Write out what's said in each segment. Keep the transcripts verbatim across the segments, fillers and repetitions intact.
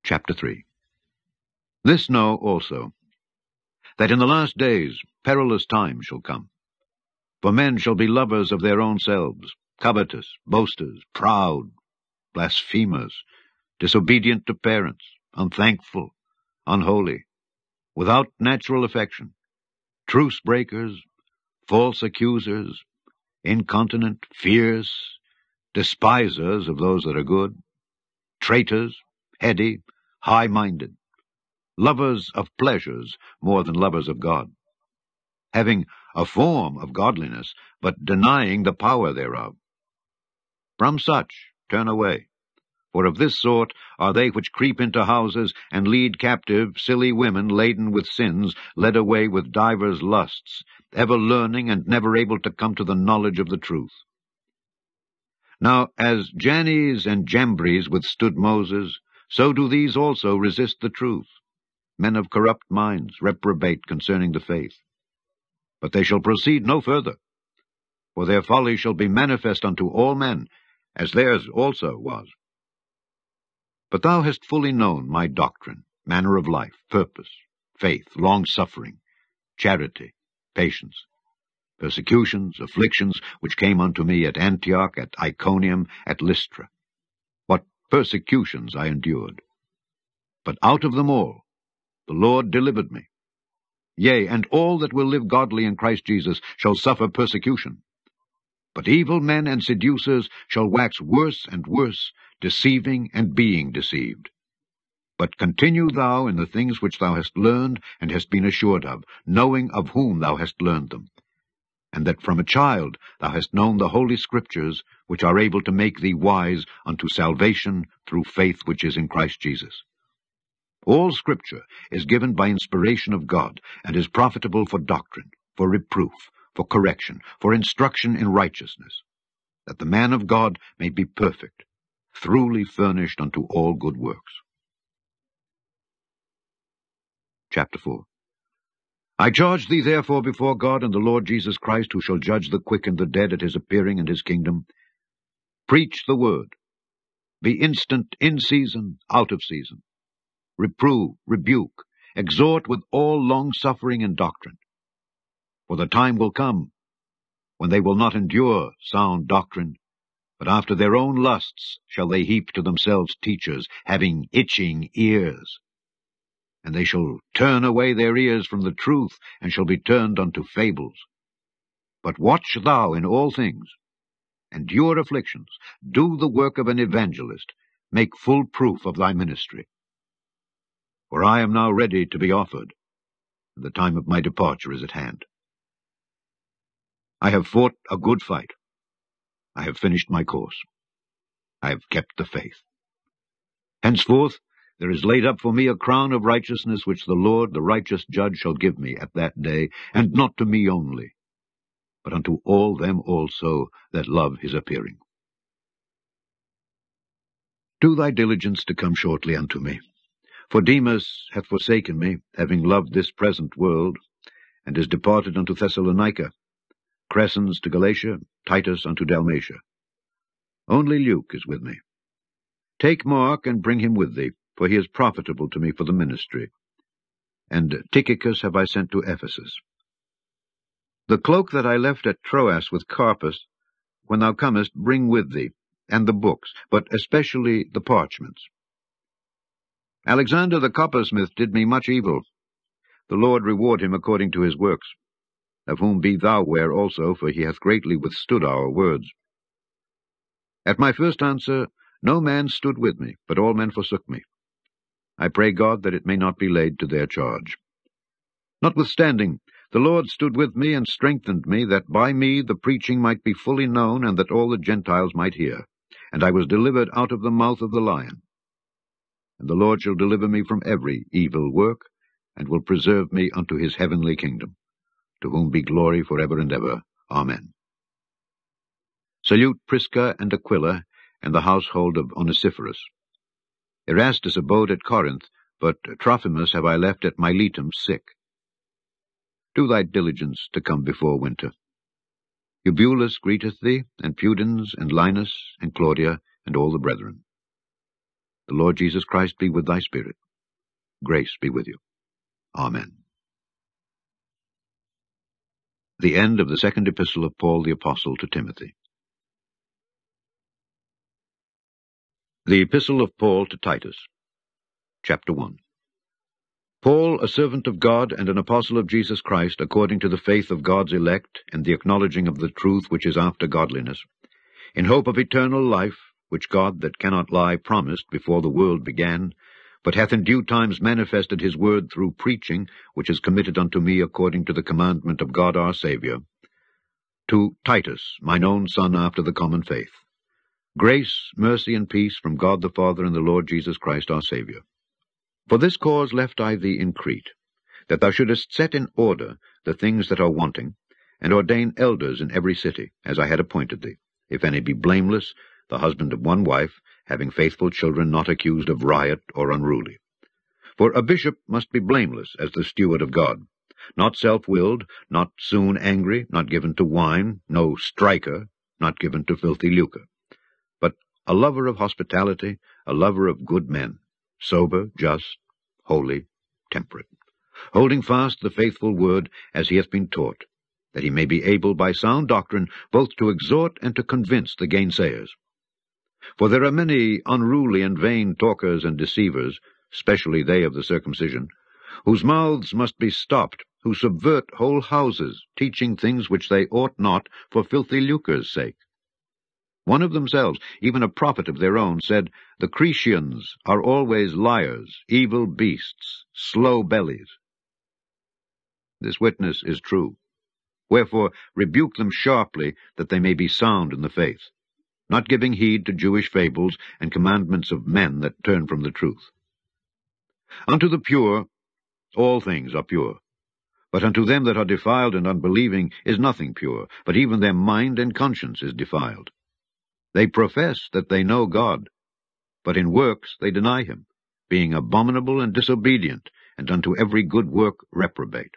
Chapter three. This know also, that in the last days perilous times shall come. For men shall be lovers of their own selves, covetous, boasters, proud, blasphemers, disobedient to parents, unthankful, unholy, without natural affection, truce breakers, false accusers, incontinent, fierce, despisers of those that are good, traitors, heady, high-minded, lovers of pleasures more than lovers of God, having a form of godliness, but denying the power thereof. From such turn away, for of this sort are they which creep into houses, and lead captive silly women laden with sins, led away with divers lusts, ever learning and never able to come to the knowledge of the truth. Now as Jannes and Jambres withstood Moses, so do these also resist the truth. Men of corrupt minds reprobate concerning the faith. But they shall proceed no further, for their folly shall be manifest unto all men, as theirs also was. But thou hast fully known my doctrine, manner of life, purpose, faith, long-suffering, charity, patience, persecutions, afflictions, which came unto me at Antioch, at Iconium, at Lystra. What persecutions I endured! But out of them all the Lord delivered me. Yea, and all that will live godly in Christ Jesus shall suffer persecution. But evil men and seducers shall wax worse and worse, deceiving and being deceived. But continue thou in the things which thou hast learned and hast been assured of, knowing of whom thou hast learned them, and that from a child thou hast known the holy Scriptures, which are able to make thee wise unto salvation through faith which is in Christ Jesus. All Scripture is given by inspiration of God, and is profitable for doctrine, for reproof, for correction, for instruction in righteousness, that the man of God may be perfect, thoroughly furnished unto all good works. Chapter four. I charge thee therefore before God and the Lord Jesus Christ, who shall judge the quick and the dead at his appearing in his kingdom, preach the word. Be instant in season, out of season. Reprove, rebuke, exhort with all long-suffering and doctrine. For the time will come when they will not endure sound doctrine, but after their own lusts shall they heap to themselves teachers, having itching ears. And they shall turn away their ears from the truth, and shall be turned unto fables. But watch thou in all things, endure afflictions, do the work of an evangelist, make full proof of thy ministry. For I am now ready to be offered, and the time of my departure is at hand. I have fought a good fight. I have finished my course. I have kept the faith. Henceforth there is laid up for me a crown of righteousness, which the Lord, the righteous judge, shall give me at that day, and not to me only, but unto all them also that love his appearing. Do thy diligence to come shortly unto me. For Demas hath forsaken me, having loved this present world, and is departed unto Thessalonica, Crescens to Galatia, Titus unto Dalmatia. Only Luke is with me. Take Mark, and bring him with thee, for he is profitable to me for the ministry. And Tychicus have I sent to Ephesus. The cloak that I left at Troas with Carpus, when thou comest, bring with thee, and the books, but especially the parchments. Alexander the coppersmith did me much evil. The Lord reward him according to his works, of whom be thou ware also, for he hath greatly withstood our words. At my first answer no man stood with me, but all men forsook me. I pray God that it may not be laid to their charge. Notwithstanding, the Lord stood with me and strengthened me, that by me the preaching might be fully known, and that all the Gentiles might hear. And I was delivered out of the mouth of the lion. And the Lord shall deliver me from every evil work, and will preserve me unto his heavenly kingdom, to whom be glory for ever and ever. Amen. Salute Prisca and Aquila, and the household of Onesiphorus. Erastus abode at Corinth, but Trophimus have I left at Miletum sick. Do thy diligence to come before winter. Eubulus greeteth thee, and Pudens, and Linus, and Claudia, and all the brethren. The Lord Jesus Christ be with thy spirit. Grace be with you. Amen. The end of the second epistle of Paul the Apostle to Timothy. The Epistle of Paul to Titus. Chapter one. Paul, a servant of God and an apostle of Jesus Christ, according to the faith of God's elect and the acknowledging of the truth which is after godliness, in hope of eternal life, which God that cannot lie promised before the world began, but hath in due times manifested his word through preaching, which is committed unto me according to the commandment of God our Saviour. To Titus, mine own son after the common faith. Grace, mercy, and peace from God the Father and the Lord Jesus Christ our Saviour. For this cause left I thee in Crete, that thou shouldest set in order the things that are wanting, and ordain elders in every city, as I had appointed thee, if any be blameless, the husband of one wife, having faithful children, not accused of riot or unruly. For a bishop must be blameless as the steward of God, not self-willed, not soon angry, not given to wine, no striker, not given to filthy lucre, but a lover of hospitality, a lover of good men, sober, just, holy, temperate, holding fast the faithful word as he hath been taught, that he may be able by sound doctrine both to exhort and to convince the gainsayers. For there are many unruly and vain talkers and deceivers, especially they of the circumcision, whose mouths must be stopped, who subvert whole houses, teaching things which they ought not, for filthy lucre's sake. One of themselves, even a prophet of their own, said, The Cretians are always liars, evil beasts, slow bellies. This witness is true. Wherefore rebuke them sharply, that they may be sound in the faith, not giving heed to Jewish fables and commandments of men that turn from the truth. Unto the pure all things are pure, but unto them that are defiled and unbelieving is nothing pure, but even their mind and conscience is defiled. They profess that they know God, but in works they deny him, being abominable and disobedient, and unto every good work reprobate.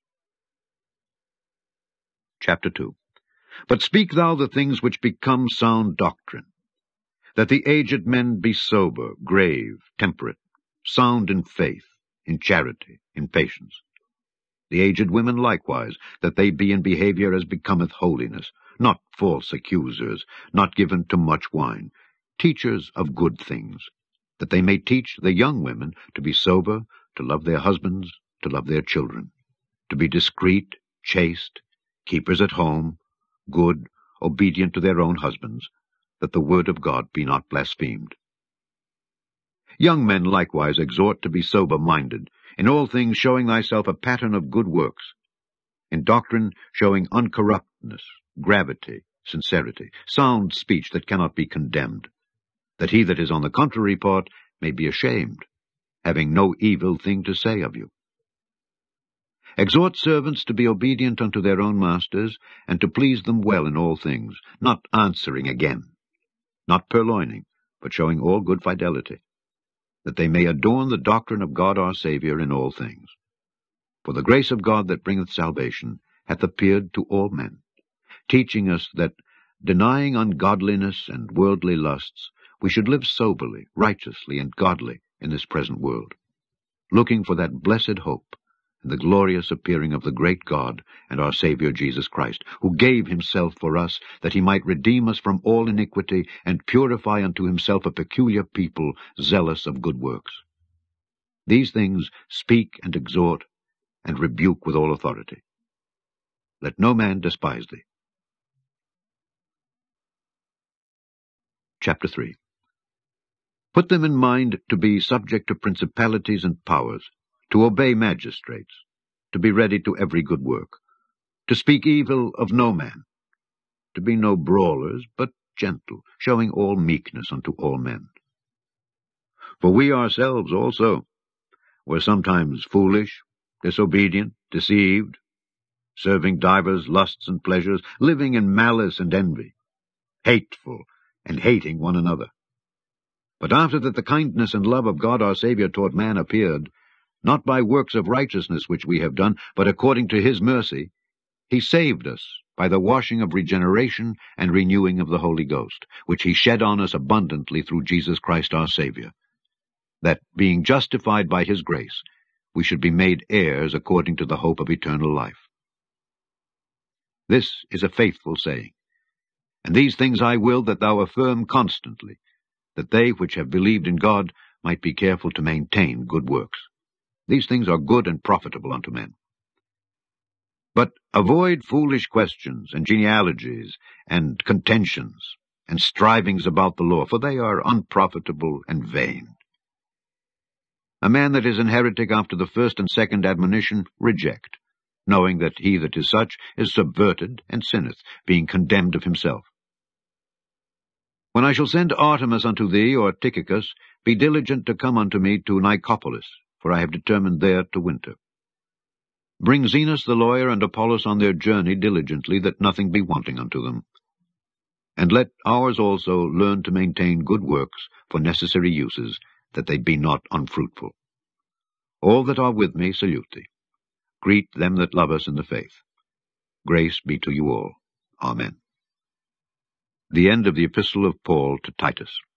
Chapter two. But speak thou the things which become sound doctrine, that the aged men be sober, grave, temperate, sound in faith, in charity, in patience. The aged women likewise, that they be in behavior as becometh holiness, not false accusers, not given to much wine, teachers of good things, that they may teach the young women to be sober, to love their husbands, to love their children, to be discreet, chaste, keepers at home, good, obedient to their own husbands, that the word of God be not blasphemed. Young men likewise exhort to be sober-minded, in all things showing thyself a pattern of good works, in doctrine showing uncorruptness, gravity, sincerity, sound speech that cannot be condemned, that he that is on the contrary part may be ashamed, having no evil thing to say of you. Exhort servants to be obedient unto their own masters, and to please them well in all things, not answering again, not purloining, but showing all good fidelity, that they may adorn the doctrine of God our Saviour in all things. For the grace of God that bringeth salvation hath appeared to all men, teaching us that, denying ungodliness and worldly lusts, we should live soberly, righteously, and godly in this present world, looking for that blessed hope and the glorious appearing of the great God and our Saviour Jesus Christ, who gave himself for us, that he might redeem us from all iniquity, and purify unto himself a peculiar people, zealous of good works. These things speak and exhort, and rebuke with all authority. Let no man despise thee. Chapter three. Put them in mind to be subject to principalities and powers, to obey magistrates, to be ready to every good work, to speak evil of no man, to be no brawlers, but gentle, showing all meekness unto all men. For we ourselves also were sometimes foolish, disobedient, deceived, serving divers lusts and pleasures, living in malice and envy, hateful, and hating one another. But after that the kindness and love of God our Saviour toward man appeared, not by works of righteousness which we have done, but according to his mercy, he saved us by the washing of regeneration and renewing of the Holy Ghost, which he shed on us abundantly through Jesus Christ our Saviour, that, being justified by his grace, we should be made heirs according to the hope of eternal life. This is a faithful saying, and these things I will that thou affirm constantly, that they which have believed in God might be careful to maintain good works. These things are good and profitable unto men. But avoid foolish questions, and genealogies, and contentions, and strivings about the law, for they are unprofitable and vain. A man that is an heretic after the first and second admonition reject, knowing that he that is such is subverted and sinneth, being condemned of himself. When I shall send Artemas unto thee, or Tychicus, be diligent to come unto me to Nicopolis, for I have determined there to winter. Bring Zenas the lawyer and Apollos on their journey diligently, that nothing be wanting unto them. And let ours also learn to maintain good works for necessary uses, that they be not unfruitful. All that are with me salute thee. Greet them that love us in the faith. Grace be to you all. Amen. The end of the Epistle of Paul to Titus.